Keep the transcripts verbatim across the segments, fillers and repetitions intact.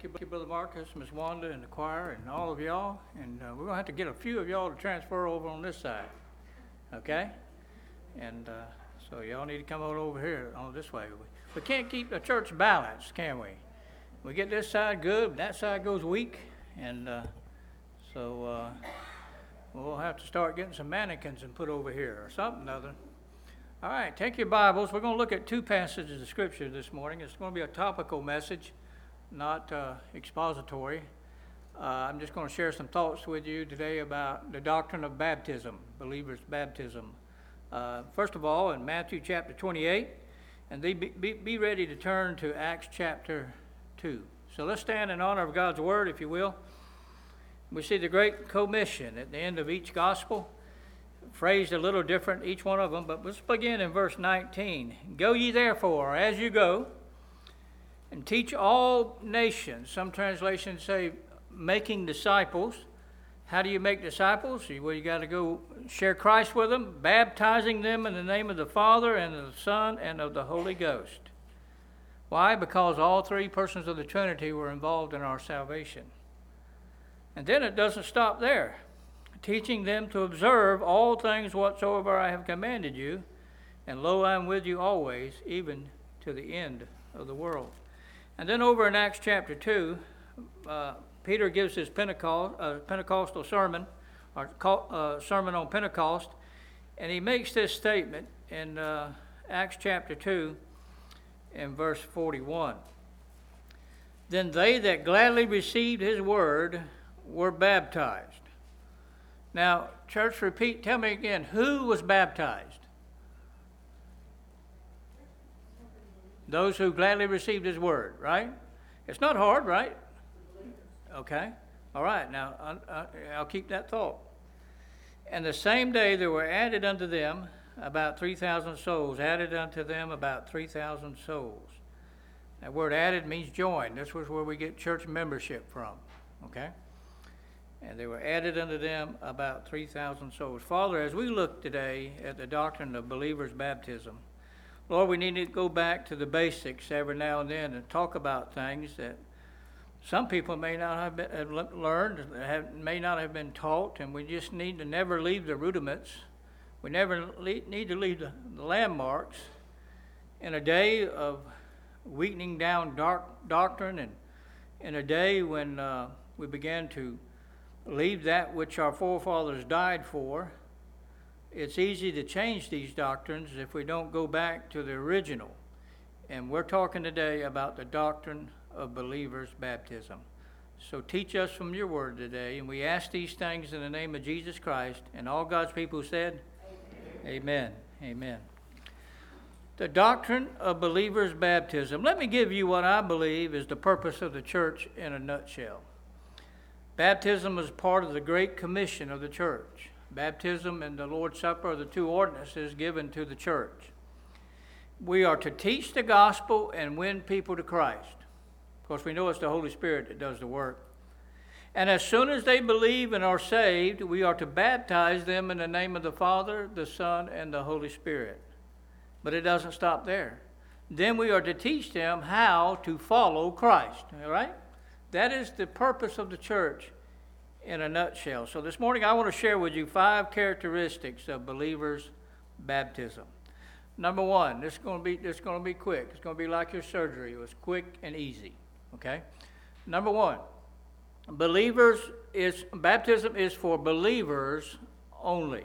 Thank you, Brother Marcus, Miss Wanda, and the choir, and all of y'all. And uh, we're going to have to get a few of y'all to transfer over on this side, okay? And uh, so y'all need to come on over here on this way. We, we can't keep the church balanced, can we? We get this side good, that side goes weak, and uh, so uh, we'll have to start getting some mannequins and put over here or something other. All right, take your Bibles. We're going to look at two passages of Scripture this morning. It's going to be a topical message, not uh, expository. Uh, I'm just going to share some thoughts with you today about the doctrine of baptism, believers' baptism. Uh, first of all, in Matthew chapter twenty-eight, and they be, be, be ready to turn to Acts chapter two. So let's stand in honor of God's Word, if you will. We see the Great Commission at the end of each gospel, phrased a little different, each one of them, but let's begin in verse nineteen. Go ye therefore, as you go, and teach all nations. Some translations say making disciples. How do you make disciples? Well, you got to go share Christ with them, baptizing them in the name of the Father and of the Son and of the Holy Ghost. Why? Because all three persons of the Trinity were involved in our salvation. And then it doesn't stop there. Teaching them to observe all things whatsoever I have commanded you, and lo, I am with you always, even to the end of the world. And then over in Acts chapter two, uh, Peter gives his Pentecost, uh, Pentecostal sermon, or uh, sermon on Pentecost, and he makes this statement in uh, Acts chapter two, in verse forty-one. Then they that gladly received his word were baptized. Now, church, repeat, tell me again, who was baptized? Those who gladly received his word, right? It's not hard, right? Okay. All right, now, I, I, I'll keep that thought. And the same day there were added unto them about three thousand souls, added unto them about three thousand souls. That word added means join. This was where we get church membership from, okay? And they were added unto them about three thousand souls. Father, as we look today at the doctrine of believers' baptism, Lord, we need to go back to the basics every now and then and talk about things that some people may not have, been, have learned, have, may not have been taught, and we just need to never leave the rudiments. We never le- need to leave the, the landmarks. In a day of weakening down dark doctrine, and in a day when uh, we began to leave that which our forefathers died for, it's easy to change these doctrines if we don't go back to the original. And we're talking today about the doctrine of believers' baptism. So teach us from your word today, and we ask these things in the name of Jesus Christ, and all God's people said, Amen. Amen. Amen. The doctrine of believers' baptism. Let me give you what I believe is the purpose of the church in a nutshell. Baptism is part of the Great Commission of the church. Baptism and the Lord's Supper are the two ordinances given to the church. We are to teach the gospel and win people to Christ. Of course, we know it's the Holy Spirit that does the work. And as soon as they believe and are saved, we are to baptize them in the name of the Father, the Son, and the Holy Spirit. But it doesn't stop there. Then we are to teach them how to follow Christ. All right? That is the purpose of the church in a nutshell. So this morning I want to share with you five characteristics of believers' baptism. Number one, this is going to be this is going to be quick. It's going to be like your surgery. It was quick and easy. Okay? Number one, believers is baptism is for believers only.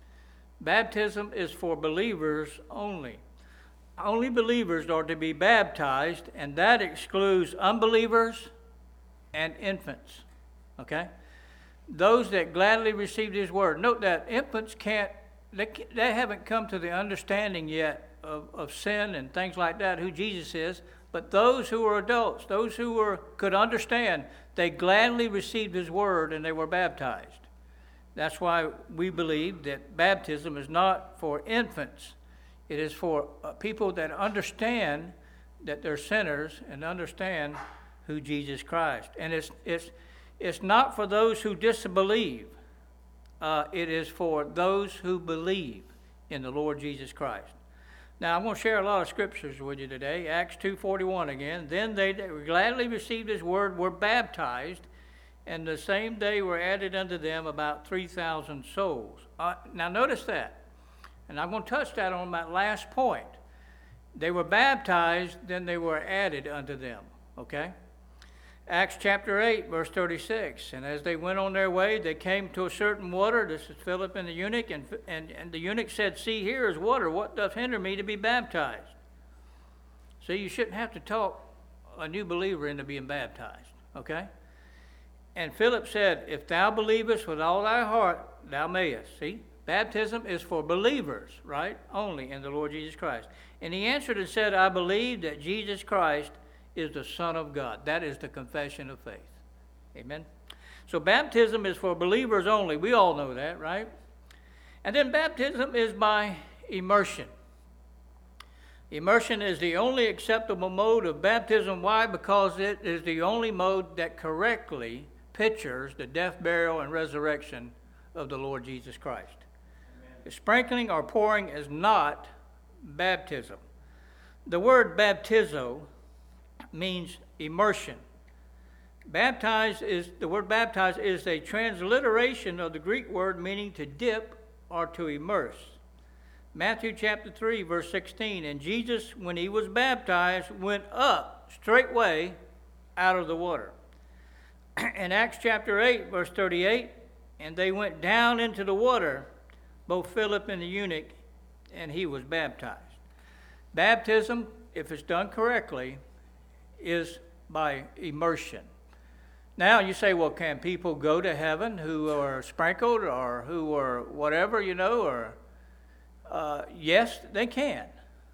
Baptism is for believers only. Only believers are to be baptized, and that excludes unbelievers and infants, okay? Those that gladly received his word. Note that infants can't, they, they haven't come to the understanding yet of, of sin and things like that, who Jesus is, but those who are adults, those who were, could understand, they gladly received his word and they were baptized. That's why we believe that baptism is not for infants. It is for uh, people that understand that they're sinners and understand who Jesus Christ. And it's it's it's not for those who disbelieve. Uh, it is for those who believe in the Lord Jesus Christ. Now, I'm going to share a lot of scriptures with you today. Acts two forty-one again. Then they that gladly received his word were baptized, and the same day were added unto them about three thousand souls. Uh, now, notice that. And I'm going to touch that on that last point. They were baptized, then they were added unto them. Okay? Acts chapter eight, verse thirty-six. And as they went on their way, they came to a certain water. This is Philip and the eunuch. And, and, and the eunuch said, See, here is water. What doth hinder me to be baptized? See, you shouldn't have to talk a new believer into being baptized. Okay? And Philip said, If thou believest with all thy heart, thou mayest. See? Baptism is for believers, right? Only in the Lord Jesus Christ. And he answered and said, I believe that Jesus Christ is the Son of God. That is the confession of faith. Amen? So baptism is for believers only. We all know that, right? And then baptism is by immersion. Immersion is the only acceptable mode of baptism. Why? Because it is the only mode that correctly pictures the death, burial, and resurrection of the Lord Jesus Christ. Amen. The sprinkling or pouring is not baptism. The word baptizo means immersion. Baptize is the word baptize is a transliteration of the Greek word meaning to dip or to immerse. Matthew chapter three, verse sixteen, and Jesus, when he was baptized, went up straightway out of the water. In Acts chapter eight, verse thirty-eight, and they went down into the water, both Philip and the eunuch, and he was baptized. Baptism, if it's done correctly, is by immersion. Now you say, well, can people go to heaven who are sprinkled or who are whatever, you know, or uh, yes, they can.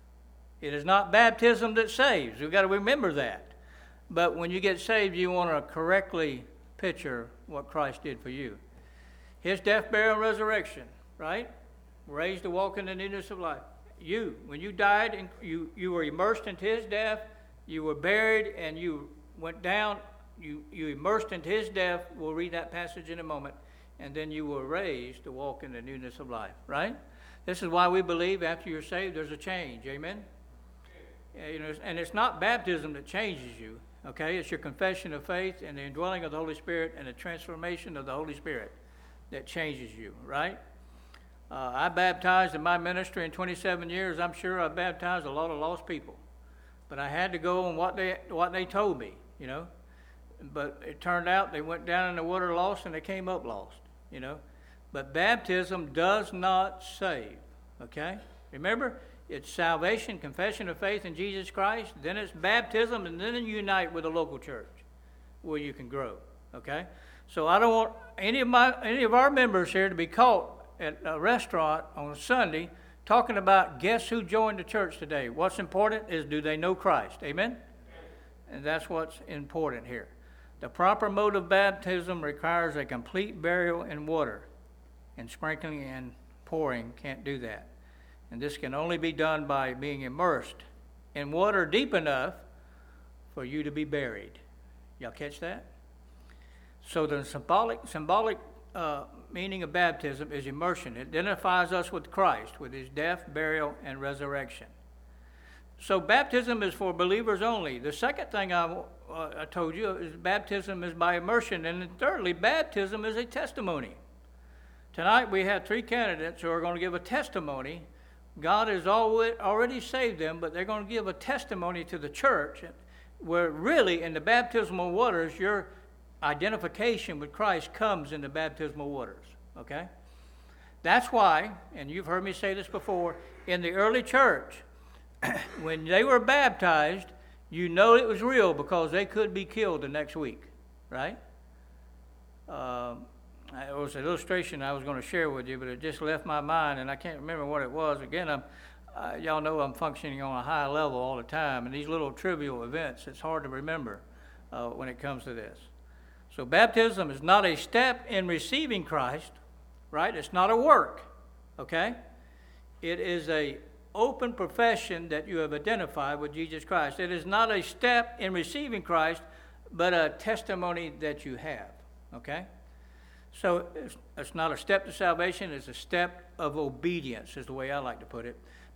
It is not baptism that saves. We've got to remember that. But when you get saved, you want to correctly picture what Christ did for you. His death, burial, and resurrection, right? Raised to walk in the newness of life. You, when you died, and you, you were immersed into his death, you were buried, and you went down, you, you immersed into his death. We'll read that passage in a moment. And then you were raised to walk in the newness of life, right? This is why we believe after you're saved, there's a change. Amen? Yeah, you know, and it's not baptism that changes you, okay? It's your confession of faith and the indwelling of the Holy Spirit and the transformation of the Holy Spirit that changes you, right? Uh, I baptized in my ministry in twenty-seven years. I'm sure I baptized a lot of lost people. But I had to go on what they what they told me, you know. But it turned out they went down in the water lost and they came up lost, you know. But baptism does not save, okay? Remember, it's salvation, confession of faith in Jesus Christ. Then it's baptism, and then you unite with a local church where you can grow, okay? So I don't want any of my any of our members here to be caught at a restaurant on a Sunday talking about guess who joined the church today. What's important is do they know Christ? Amen? And that's what's important here. The proper mode of baptism requires a complete burial in water, and sprinkling and pouring can't do that. And this can only be done by being immersed in water deep enough for you to be buried. Y'all catch that? So the symbolic symbolic uh, meaning of baptism is immersion. It identifies us with Christ, with his death, burial, and resurrection. So baptism is for believers only. The second thing I, uh, I told you is baptism is by immersion. And then thirdly, baptism is a testimony. Tonight we have three candidates who are going to give a testimony. God has already saved them, but they're going to give a testimony to the church where really in the baptismal waters, your identification with Christ comes in the baptismal waters, okay? That's why, and you've heard me say this before, in the early church, when they were baptized, you know it was real because they could be killed the next week, right? Um, it was an illustration I was going to share with you, but it just left my mind, and I can't remember what it was. Again, I'm, uh, y'all know I'm functioning on a high level all the time, and these little trivial events, it's hard to remember uh, when it comes to this. So baptism is not a step in receiving Christ, right? It's not a work, okay? It is a open profession that you have identified with Jesus Christ. It is not a step in receiving Christ, but a testimony that you have, okay? So it's, it's not a step to salvation, it's a step of obedience is the way I like to put it.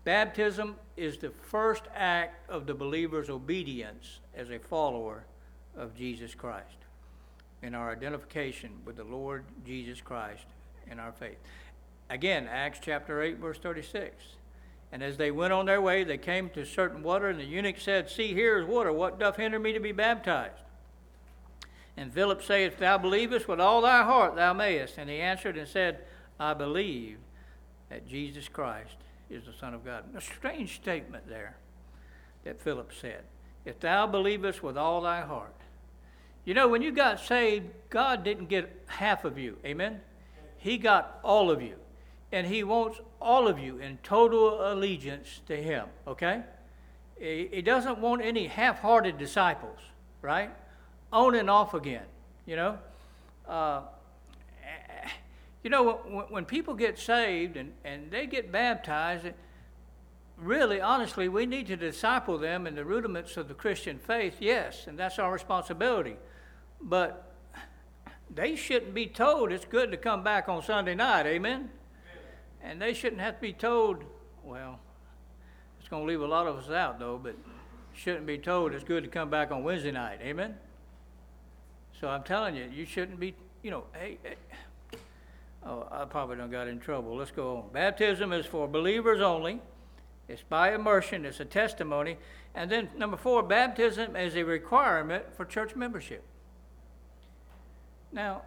Baptism is the first act of the believer's obedience as a follower of Jesus Christ in our identification with the Lord Jesus Christ in our faith. Again, Acts chapter eight, verse thirty-six. And as they went on their way, they came to certain water, and the eunuch said, See, here is water. What doth hinder me to be baptized? And Philip saith, If thou believest with all thy heart, thou mayest. And he answered and said, I believe that Jesus Christ is the Son of God. A strange statement there that Philip said. If thou believest with all thy heart. You know, when you got saved, God didn't get half of you. Amen? He got all of you. And he wants all of you in total allegiance to him. Okay? He doesn't want any half-hearted disciples. Right? On and off again. You know? Uh, you know, when, when people get saved and, and they get baptized, really, honestly, we need to disciple them in the rudiments of the Christian faith, yes, and that's our responsibility. But they shouldn't be told it's good to come back on Sunday night, amen? And they shouldn't have to be told, well, it's going to leave a lot of us out, though, but shouldn't be told it's good to come back on Wednesday night, amen? So I'm telling you, you shouldn't be, you know, hey, hey oh, I probably done got in trouble. Let's go on. Baptism is for believers only. It's by immersion. It's a testimony. And then number four, baptism is a requirement for church membership. Now,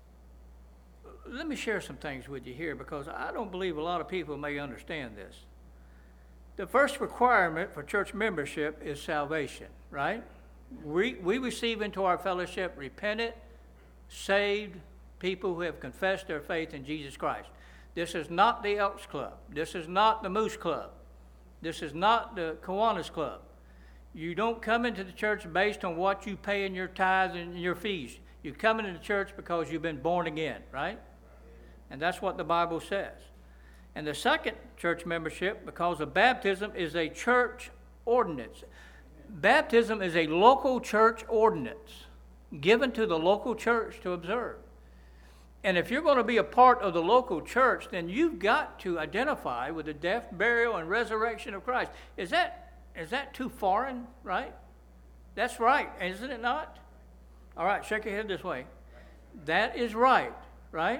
let me share some things with you here because I don't believe a lot of people may understand this. The first requirement for church membership is salvation, right? We, we receive into our fellowship repentant, saved people who have confessed their faith in Jesus Christ. This is not the Elks Club. This is not the Moose Club. This is not the Kiwanis Club. You don't come into the church based on what you pay in your tithes and your fees. You come into the church because you've been born again, right? And that's what the Bible says. And the second church membership, because of baptism, is a church ordinance. Baptism is a local church ordinance given to the local church to observe. And if you're going to be a part of the local church, then you've got to identify with the death, burial, and resurrection of Christ. Is that is that too foreign, right? That's right, isn't it not? All right, shake your head this way. That is right, right?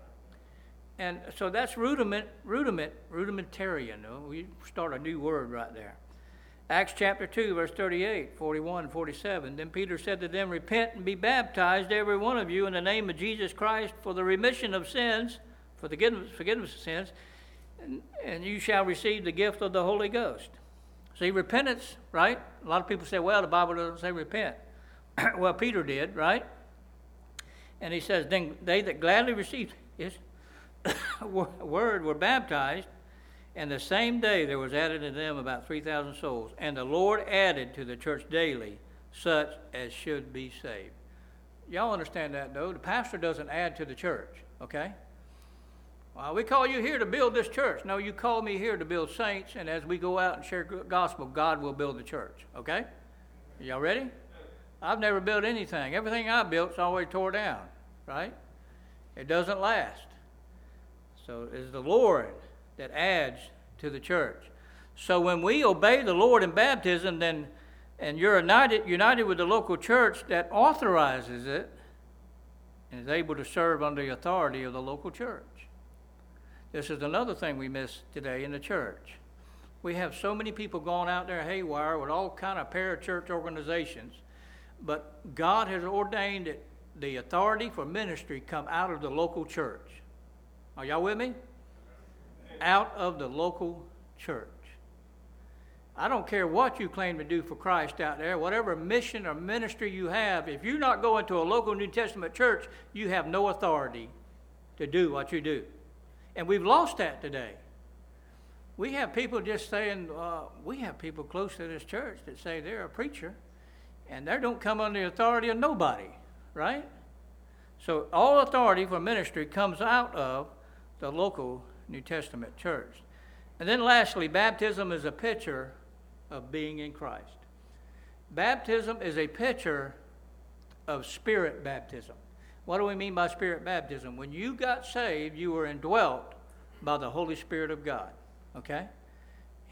And so that's rudiment, rudiment, rudimentarian. We start a new word right there. Acts chapter two, verse thirty-eight, forty-one, forty-seven. Then Peter said to them, Repent and be baptized, every one of you, in the name of Jesus Christ for the remission of sins, for the forgiveness, forgiveness of sins, and, and you shall receive the gift of the Holy Ghost. See, repentance, right? A lot of people say, well, the Bible doesn't say repent. Well, Peter did, right? And he says, Then they that gladly received his word were baptized, and the same day there was added to them about three thousand souls. And the Lord added to the church daily such as should be saved. Y'all understand that, though? The pastor doesn't add to the church, okay? Well, we call you here to build this church. No, you call me here to build saints, and as we go out and share the gospel, God will build the church, okay? Y'all ready? I've never built anything. Everything I built's always tore down, right? It doesn't last. So it's the Lord that adds to the church. So when we obey the Lord in baptism, then and you're united, united with the local church that authorizes it and is able to serve under the authority of the local church. This is another thing we miss today in the church. We have so many people going out there haywire with all kind of parachurch organizations, but God has ordained that the authority for ministry come out of the local church. Are y'all with me? Out of the local church. I don't care what you claim to do for Christ out there, whatever mission or ministry you have, if you're not going to a local New Testament church, you have no authority to do what you do. And we've lost that today. We have people just saying, uh, we have people close to this church that say they're a preacher, and they don't come under the authority of nobody, right? So all authority for ministry comes out of the local New Testament church. And then lastly, baptism is a picture of being in Christ. Baptism is a picture of spirit baptism. What do we mean by spirit baptism? When you got saved, you were indwelt by the Holy Spirit of God, okay?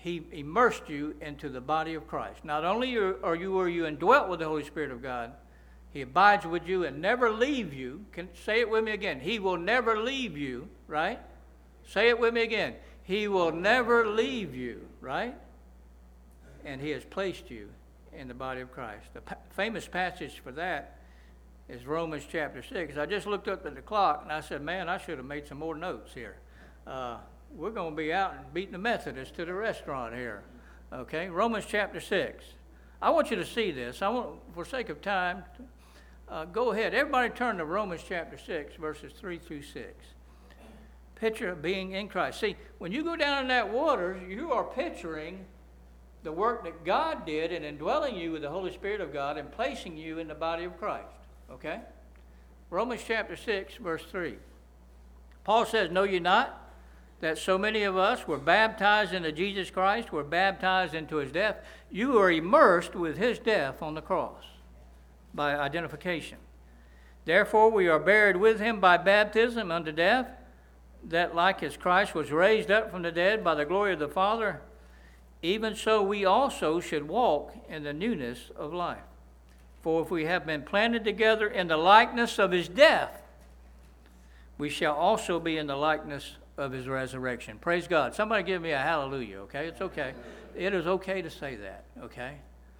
He immersed you into the body of Christ. Not only are you are you indwelt with the Holy Spirit of God, He abides with you and never leave you. Can say it with me again. He will never leave you, right? Say it with me again. He will never leave you, right? And He has placed you in the body of Christ. The pa- famous passage for that is Romans chapter six. I just looked up at the clock and I said, man, I should have made some more notes here. Uh, we're going to be out and beating the Methodists to the restaurant here. Okay, Romans chapter six. I want you to see this. I want, for sake of time, uh, go ahead. Everybody turn to Romans chapter six, verses three through six. Picture of being in Christ. See, when you go down in that water, you are picturing the work that God did in indwelling you with the Holy Spirit of God and placing you in the body of Christ. Okay? Romans chapter six, verse three. Paul says, know ye not that so many of us were baptized into Jesus Christ, were baptized into His death? You are immersed with His death on the cross by identification. Therefore we are buried with Him by baptism unto death, that like as Christ was raised up from the dead by the glory of the Father, even so we also should walk in the newness of life. For if we have been planted together in the likeness of His death, we shall also be in the likeness of His resurrection. Praise God. Somebody give me a hallelujah, okay? It's okay. It is okay to say that, okay?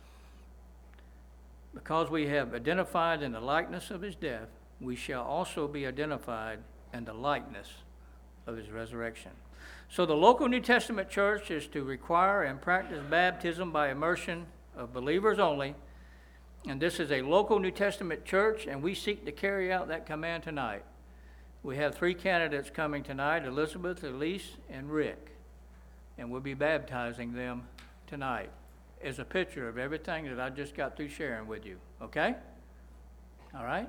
Because we have identified in the likeness of His death, we shall also be identified in the likeness of His resurrection. So the local New Testament church is to require and practice baptism by immersion of believers only. And this is a local New Testament church, and we seek to carry out that command tonight. We have three candidates coming tonight, Elizabeth, Elise, and Rick. And we'll be baptizing them tonight as a picture of everything that I just got through sharing with you. Okay? All right?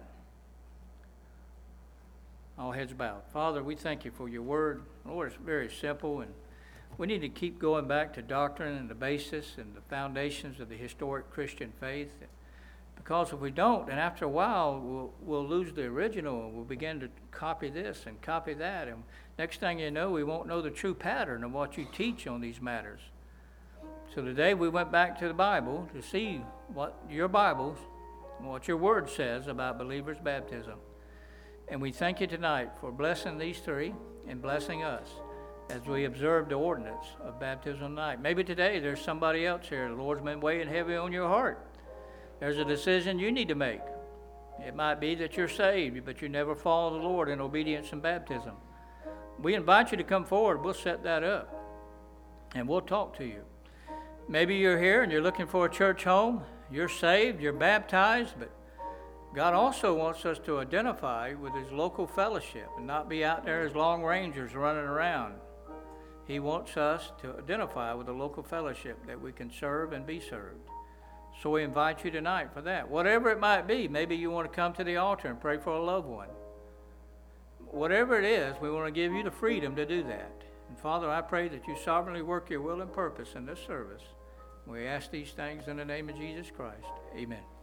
All heads bowed. Father, we thank You for Your word. Lord, it's very simple, and we need to keep going back to doctrine and the basis and the foundations of the historic Christian faith. Because if we don't, and after a while, we'll, we'll lose the original, and we'll begin to copy this and copy that. And next thing you know, we won't know the true pattern of what You teach on these matters. So today we went back to the Bible to see what Your Bible, what Your word says about believers' baptism. And we thank You tonight for blessing these three and blessing us as we observe the ordinance of baptism tonight. Maybe today there's somebody else here. The Lord's been weighing heavy on your heart. There's a decision you need to make. It might be that you're saved, but you never follow the Lord in obedience and baptism. We invite you to come forward. We'll set that up, and we'll talk to you. Maybe you're here and you're looking for a church home. You're saved, you're baptized, but God also wants us to identify with His local fellowship and not be out there as Lone Rangers running around. He wants us to identify with the local fellowship that we can serve and be served. So we invite you tonight for that. Whatever it might be, maybe you want to come to the altar and pray for a loved one. Whatever it is, we want to give you the freedom to do that. And Father, I pray that You sovereignly work Your will and purpose in this service. We ask these things in the name of Jesus Christ. Amen.